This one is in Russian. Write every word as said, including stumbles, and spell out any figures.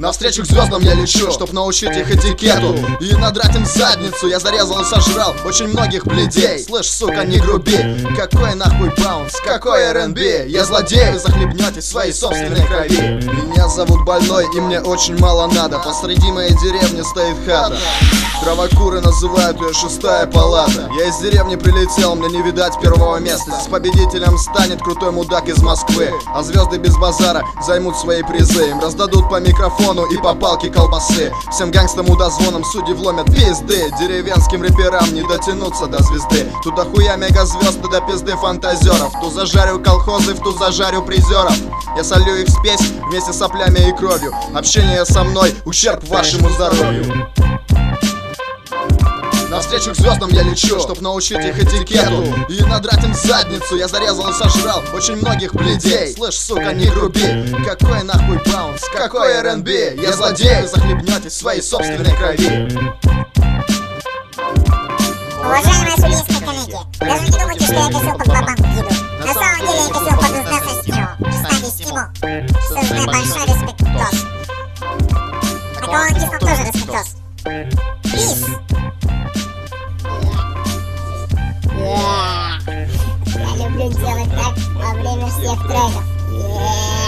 Навстречу к звездам я лечу, чтоб научить их этикету и надрать им задницу. Я зарезал и сожрал очень многих бледей. Слышь, сука, не груби, какой нахуй баунс, какой эр энд би? Я злодей, вы захлебнетесь в своей собственной крови. Меня зовут Больной, и мне очень мало надо. Посреди моей деревни стоит хата. Травокуры называют ее шестая палата. Я из деревни прилетел, мне не видать первого места. С победителем станет крутой мудак из Москвы, а звезды без базара займут свои призы. Им раздадут по микрофону и по палке колбасы. Всем гангстам удозвоном судьи вломят пизды. Деревенским рэперам не дотянуться до звезды. Тут дохуя мегазвезды до пизды фантазеров. Ту зажарю колхозы, в ту зажарю призеров. Я солю их спесь вместе с соплями и кровью. Общение со мной — ущерб вашему здоровью. Навстречу к звездам я лечу, чтоб научить их этикету и надрать им задницу. Я зарезал и сожрал очень многих бледей. Слышь, сука, не груби, какой нахуй баунс, какой эр энд би? Я злодей, вы захлебнетесь в своей собственной крови. Уважаемая Сулейская коллегия, даже не думайте, что я косил под бабам еду. На самом деле я косил под износостью. Кстати, стимул. Создай большой респектос. А кого он киснул, тоже респектос. Пис! Я люблю делать так во время всех треков. Yeah.